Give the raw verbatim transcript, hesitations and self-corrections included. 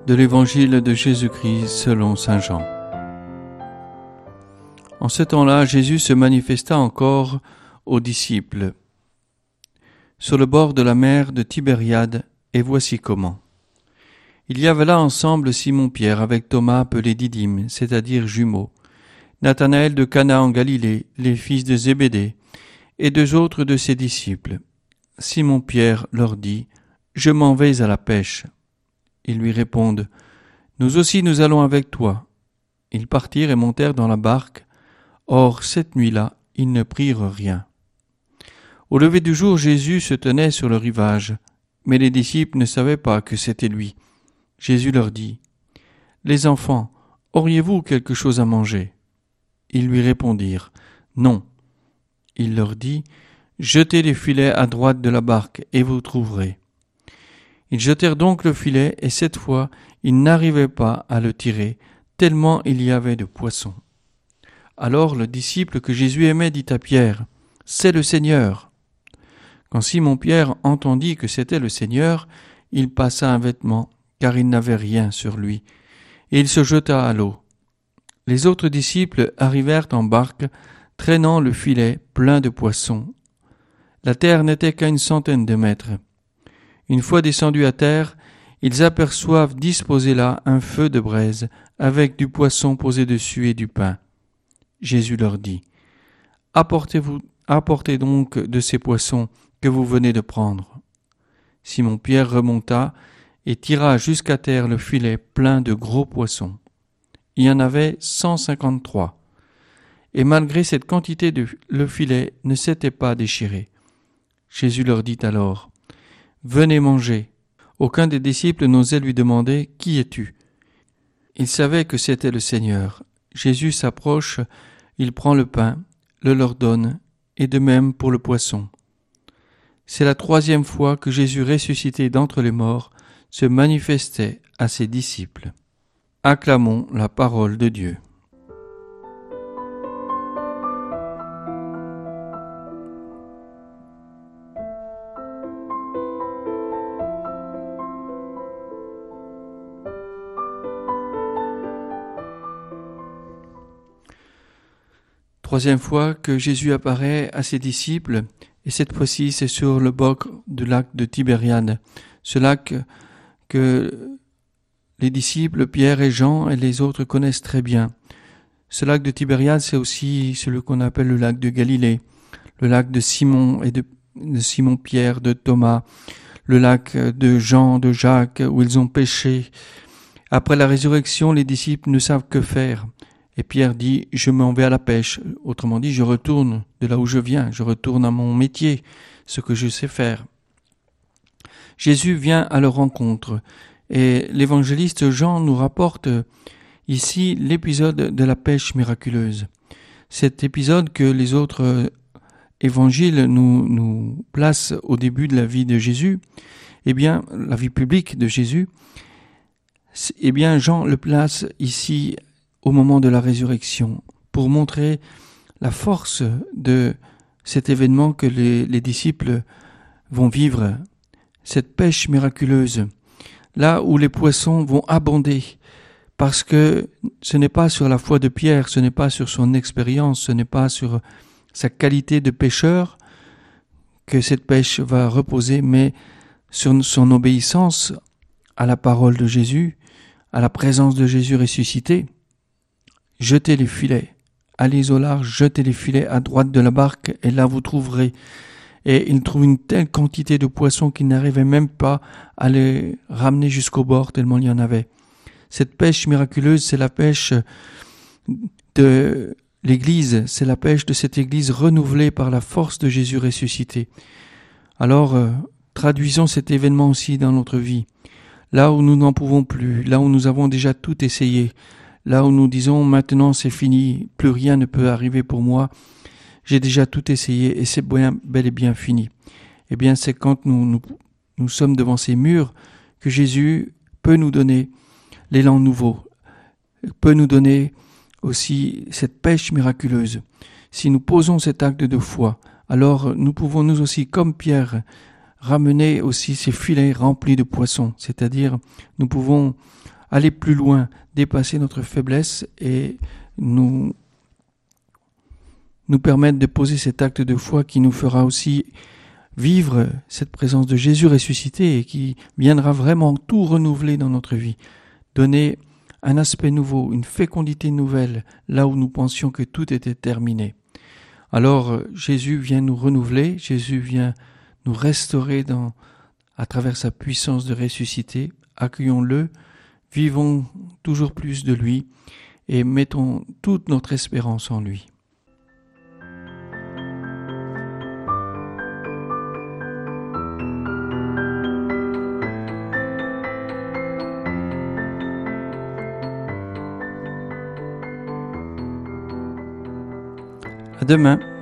De l'Évangile de Jésus-Christ selon saint Jean. En ce temps-là, Jésus se manifesta encore aux disciples sur le bord de la mer de Tibériade, et voici comment. Il y avait là ensemble Simon-Pierre avec Thomas appelé Didyme, c'est-à-dire jumeaux, Nathanaël de Cana en Galilée, les fils de Zébédée, et deux autres de ses disciples. Simon-Pierre leur dit : « Je m'en vais à la pêche. » Ils lui répondent : « Nous aussi nous allons avec toi. » Ils partirent et montèrent dans la barque. Or, cette nuit-là, ils ne prirent rien. Au lever du jour, Jésus se tenait sur le rivage, mais les disciples ne savaient pas que c'était lui. Jésus leur dit : « Les enfants, auriez-vous quelque chose à manger ? » Ils lui répondirent : « Non. » Il leur dit : « Jetez les filets à droite de la barque, et vous trouverez. » Ils jetèrent donc le filet, et cette fois, ils n'arrivaient pas à le tirer, tellement il y avait de poissons. Alors le disciple que Jésus aimait dit à Pierre : « C'est le Seigneur. » Quand Simon-Pierre entendit que c'était le Seigneur, il passa un vêtement, car il n'avait rien sur lui, et il se jeta à l'eau. Les autres disciples arrivèrent en barque, traînant le filet plein de poissons. La terre n'était qu'à une centaine de mètres. Une fois descendus à terre, ils aperçoivent disposé là un feu de braise, avec du poisson posé dessus et du pain. Jésus leur dit : « Apportez-vous, apportez donc de ces poissons que vous venez de prendre. » Simon-Pierre remonta et tira jusqu'à terre le filet plein de gros poissons. Il y en avait cent cinquante-trois. Et malgré cette quantité, de, le filet ne s'était pas déchiré. Jésus leur dit alors : « Venez manger. » Aucun des disciples n'osait lui demander : « Qui es-tu » Il savait que c'était le Seigneur. Jésus s'approche, il prend le pain, le leur donne, et de même pour le poisson. C'est la troisième fois que Jésus, ressuscité d'entre les morts, se manifestait à ses disciples. Acclamons la parole de Dieu. Troisième fois que Jésus apparaît à ses disciples, et cette fois-ci c'est sur le bord du lac de Tibériade, ce lac que les disciples Pierre et Jean et les autres connaissent très bien. Ce lac de Tibériade, c'est aussi celui qu'on appelle le lac de Galilée, le lac de Simon et de, de Simon-Pierre, de Thomas, le lac de Jean, de Jacques, où ils ont pêché. Après la résurrection, les disciples ne savent que faire. Et Pierre dit : « Je m'en vais à la pêche. » Autrement dit, je retourne de là où je viens, je retourne à mon métier, ce que je sais faire. Jésus vient à leur rencontre et l'évangéliste Jean nous rapporte ici l'épisode de la pêche miraculeuse. Cet épisode que les autres évangiles nous, nous placent au début de la vie de Jésus, eh bien, la vie publique de Jésus, eh bien, Jean le place ici au moment de la résurrection, pour montrer la force de cet événement que les, les disciples vont vivre, cette pêche miraculeuse, là où les poissons vont abonder, parce que ce n'est pas sur la foi de Pierre, ce n'est pas sur son expérience, ce n'est pas sur sa qualité de pêcheur que cette pêche va reposer, mais sur son obéissance à la parole de Jésus, à la présence de Jésus ressuscité. Jetez les filets, allez au large, jetez les filets à droite de la barque, et là vous trouverez. Et il trouve une telle quantité de poissons qu'il n'arrivait même pas à les ramener jusqu'au bord, tellement il y en avait. Cette pêche miraculeuse, c'est la pêche de l'Église, c'est la pêche de cette Église renouvelée par la force de Jésus ressuscité. Alors, euh, traduisons cet événement aussi dans notre vie. Là où nous n'en pouvons plus, là où nous avons déjà tout essayé, là où nous disons « maintenant c'est fini, plus rien ne peut arriver pour moi, j'ai déjà tout essayé et c'est bien, bel et bien fini ». Eh bien c'est quand nous, nous, nous sommes devant ces murs que Jésus peut nous donner l'élan nouveau, peut nous donner aussi cette pêche miraculeuse. Si nous posons cet acte de foi, alors nous pouvons nous aussi, comme Pierre, ramener aussi ces filets remplis de poissons, c'est-à-dire nous pouvons aller plus loin, dépasser notre faiblesse et nous, nous permettre de poser cet acte de foi qui nous fera aussi vivre cette présence de Jésus ressuscité et qui viendra vraiment tout renouveler dans notre vie, donner un aspect nouveau, une fécondité nouvelle, là où nous pensions que tout était terminé. Alors Jésus vient nous renouveler, Jésus vient nous restaurer dans, à travers sa puissance de ressuscité. Accueillons-le, vivons toujours plus de lui et mettons toute notre espérance en lui. À demain.